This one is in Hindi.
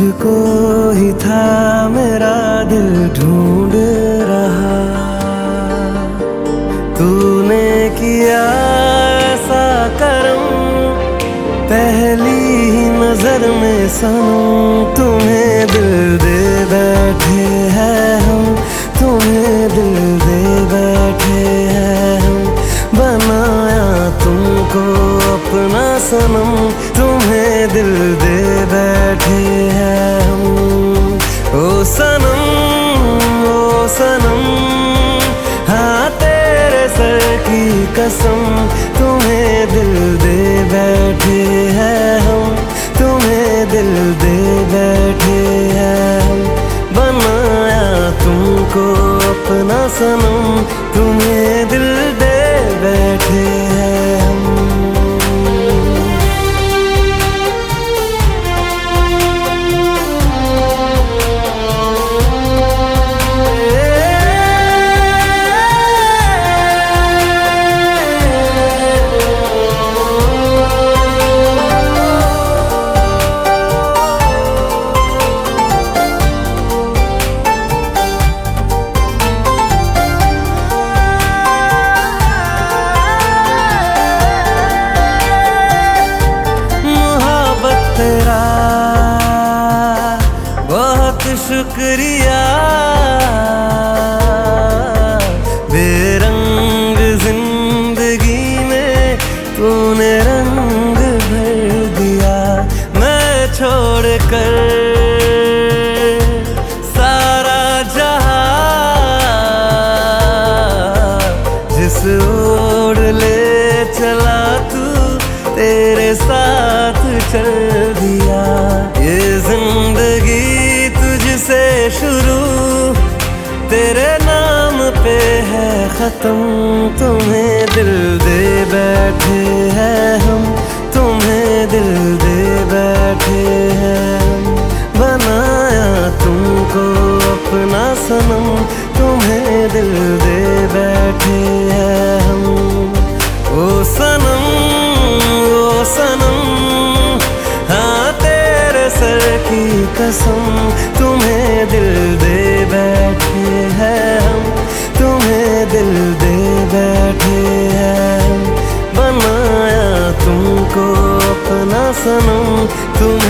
तुझको ही था मेरा दिल ढूंढ रहा। तूने किया ऐसा करम, पहली ही नजर में सनम। तुम्हें दिल दे बैठे हैं हम, तुम्हें दिल दे बैठे हैं हम। बनाया तुमको अपना सनम, तुम्हें दिल दे बैठे हैं हम। ओ सनम, ओ सनम, हाँ तेरे सर की कसम। तुम्हें दिल दे बैठे हैं हम, तुम्हें दिल दे बैठे हैं हम। बनाया तुमको अपना सनम, तुम्हें दिल दे बैठे हैं हम। तेरा बहुत शुक्रिया, बेरंग जिंदगी में तूने रंग भर दिया। मैं छोड़ कर सारा जहां, जिस ओर ले चला तू तेरे साथ चल दिया। ये जिंदगी तुझसे शुरू, तेरे नाम पे है खत्म। तुम्हें दिल दे बैठे हैं हम, तुम्हें दिल दे बैठे हैं हम। बनाया तुमको अपना सनम, तुम्हें दिल दे बैठे हैं हम। ओ सनम, ओ सनम, हाँ तेरे सर की कसम। तुम्हें दिल दे बैठे हैं हम, तुम्हें दिल दे बैठे हैं हम। बनाया तुमको अपना सनम, तुम